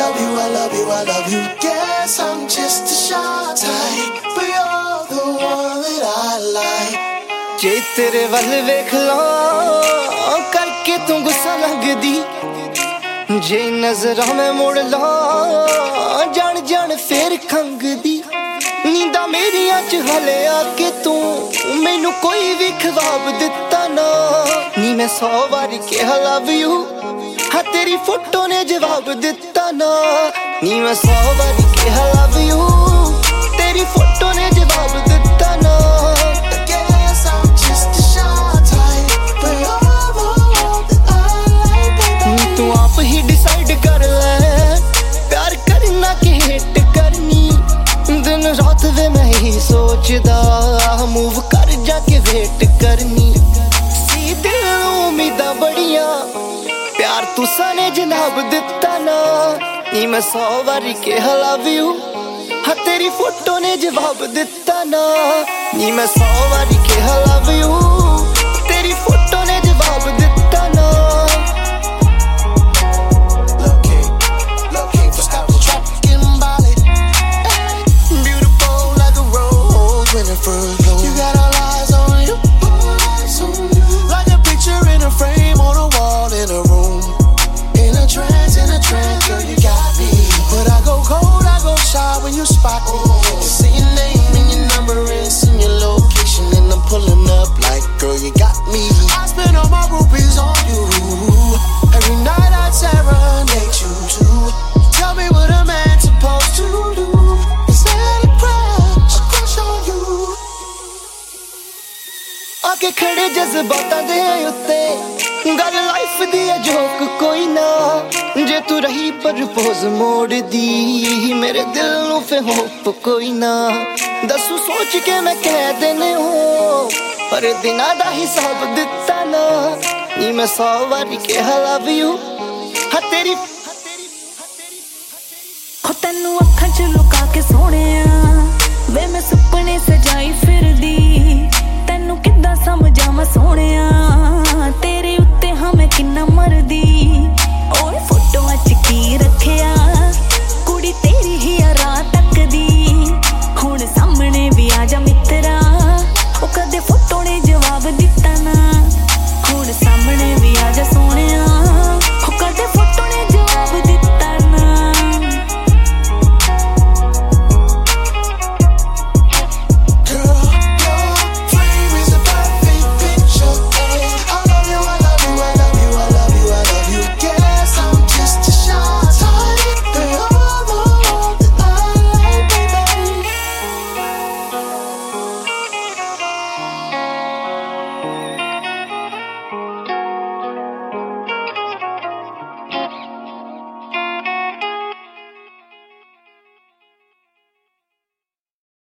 I love you. Guess I'm just a shy type, but you're the one that I like. जे तेरे वल वेख ला करके तू गुस्सा लगदी, जे नजरां में मुड़ ला जान जान फिर खंगदी। नींदा मेरियां च हले आके तू मैनू कोई भी ख्वाब दिता ना। नी मैं 100 वारी कहा लव यू, हाँ तेरी फोटो ने जवाब दिता ना। नी मैं 100 वारी कहा लव यू, तेरी फोटो ने जवाब दिता ना। Guess I'm just a shy type, but you're the one that I like. तू आप ही डिसाइड कर ले प्यार करना कि हेट करनी। दिन रात वे मैं ही सोचदा मूव कर जाके वेट करनी। सी दिल उम्मीदां बड़ियां प्यार तुसा ने जनाब दिता ना। नी मैं 100 वारी कहा लव यू, हाँ तेरी फोटो ने जवाब दिता ना। नी मैं 100 वारी कहा लव यू, तेरी फोटो ने जवाब दिता ना। Looking for stop the traffic in Bali. Beautiful like a rose when it first blows. You got all eyes on you, like a picture in a frame on a wall in a room. In a trance, girl, you got me. But I go cold, I go shy when you spot me. See your name and your number and see your location, and I'm pulling up like, girl, you got me. I spend all my rupees on you. Every night I serenade you too. Tell me what a man's supposed to do. Is that a crush on you? आके खड़े जज्बातां दे उत्ते गल life दी है joke कोई ना। जे तू रही propose मोड़ दी मेरे दिल नू फिर होप कोई ना। दसू सोच के मैं कह देने हूँ पर दिना दा हिसाब दिता ना। नी मैं 100 वारी कहा लव यू, हाँ तेरी